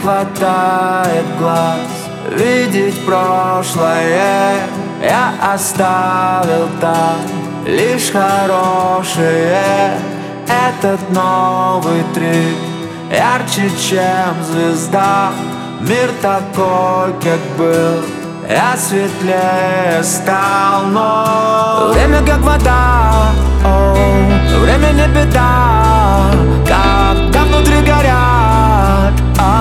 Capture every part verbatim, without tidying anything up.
хватает глаз видеть прошлое. Я оставил там лишь хорошее. Этот новый трip ярче, чем звезда. Мир такой, как был, я светлее стал. Но время как вода, о, время не беда. Когда внутри горят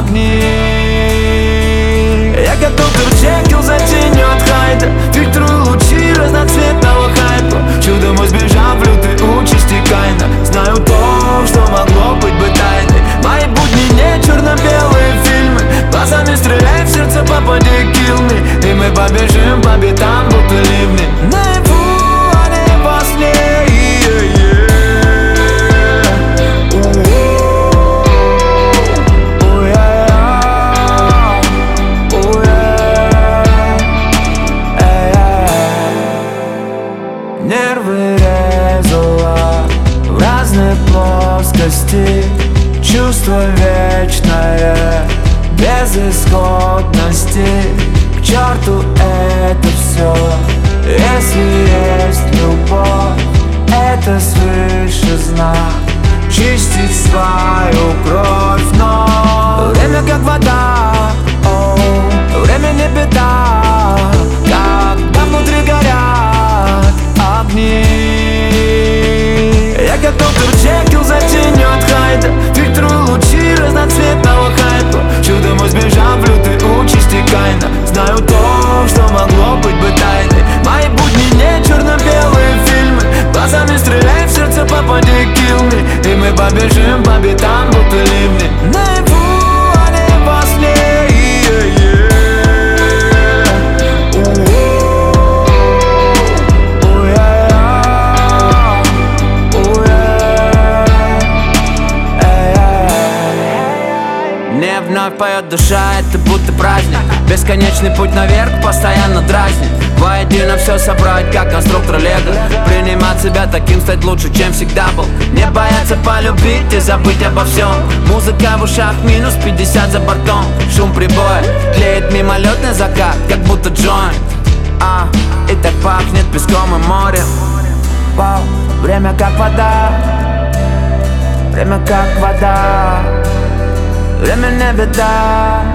огни, я готов Джекил за тенью от хайта. Фильтрую лучи разноцветного хайпа. Чудом избежав лютой участи Каина. Знаю то, что могло быть бы тайной. Мои будни не черно-белые фильмы. Глазами стреляй в сердце, попади, kill me. И мы побежим по битам, будто ливни. Наяву, а не во сне. Нервы резала в разные плоскости. Чувство вечное, без исходности. К черту это все. Если есть любовь, это свыше знак. Чистить свою кровь. Но время как вода, о, время не беда. Когда внутри горят огни, я готов Джекил за тенью от хайта. Фильтрую лучи разноцветного хайпа. Чудом избежав лютой участи Каина. Знаю то, что могло быть бы тайной. Мои будни не черно-белые фильмы. Глазами стреляй в сердце, попади, kill me. И мы побежим по битам, будто ливни. Наяву, а не во сне. Мне вновь поет душа, это будто праздник. Бесконечный путь наверх постоянно дразнит. Воедино все собрать, как конструктор Лего. Принимать себя таким, стать лучше, чем всегда был. Не бояться полюбить и забыть обо всем. Музыка в ушах, минус пятьдесят за бортом. Шум прибоя, тлеет мимолетный закат, как будто джойнт. А, и так пахнет песком и морем. Вау, время как вода. Время как вода. Время не беда.